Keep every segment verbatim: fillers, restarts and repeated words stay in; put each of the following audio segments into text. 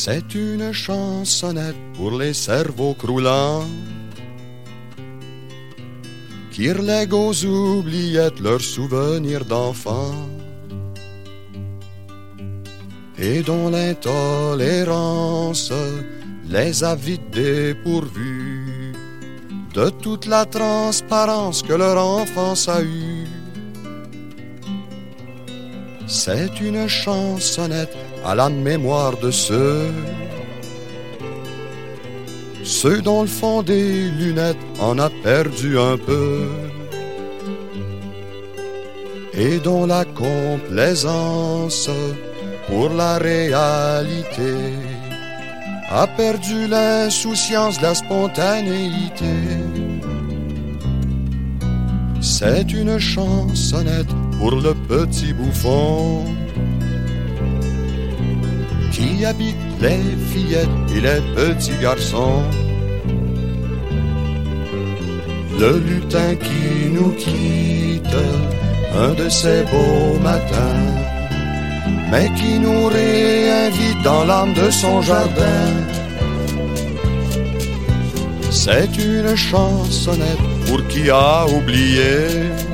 C'est une chansonnette pour les cerveaux croulants qui relèguent aux oubliettes leurs souvenirs d'enfants et dont l'intolérance les a vite dépourvus de toute la transparence que leur enfance a eue. C'est une chansonnette à la mémoire de ceux Ceux dont le fond des lunettes en a perdu un peu et dont la complaisance pour la réalité a perdu l'insouciance de la spontanéité. C'est une chansonnette pour le petit bouffon qui habite les fillettes et les petits garçons. Le lutin qui nous quitte un de ces beaux matins, mais qui nous réinvite dans l'âme de son jardin. C'est une chansonnette pour qui a oublié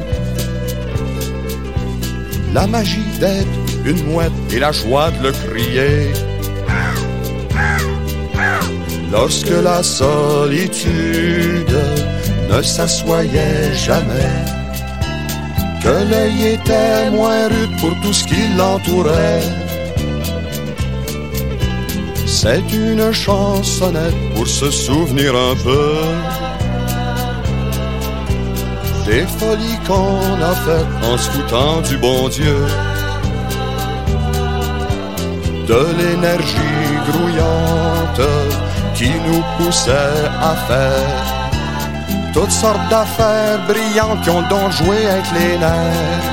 la magie d'être une mouette et la joie de le crier. Lorsque la solitude ne s'assoyait jamais, que l'œil était moins rude pour tout ce qui l'entourait. C'est une chansonnette pour se souvenir un peu des folies qu'on a faites en se foutant du bon Dieu, de l'énergie grouillante qui nous poussait à faire toutes sortes d'affaires brillantes qui ont donc joué avec les nerfs.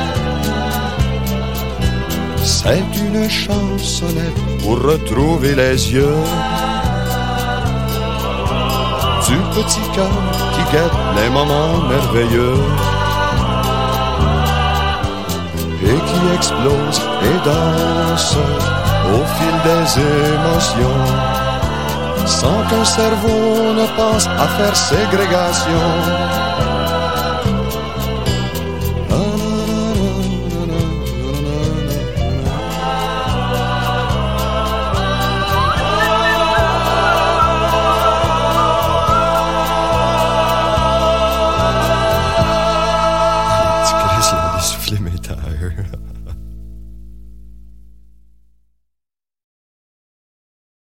C'est une chansonnette pour retrouver les yeux du petit cœur qui guette les moments merveilleux et qui explose et danse au fil des émotions, sans qu'un cerveau ne pense à faire ségrégation. J'ai essoufflé mes tailleurs.